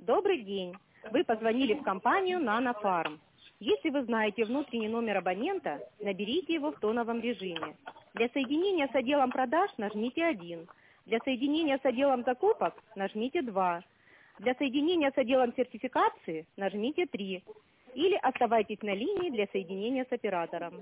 Добрый день. Вы позвонили в компанию «Нанофарм». Если вы знаете внутренний номер абонента, наберите его в тоновом режиме. Для соединения с отделом продаж нажмите 1. Для соединения с отделом закупок нажмите 2. Для соединения с отделом сертификации нажмите 3. Или оставайтесь на линии для соединения с оператором.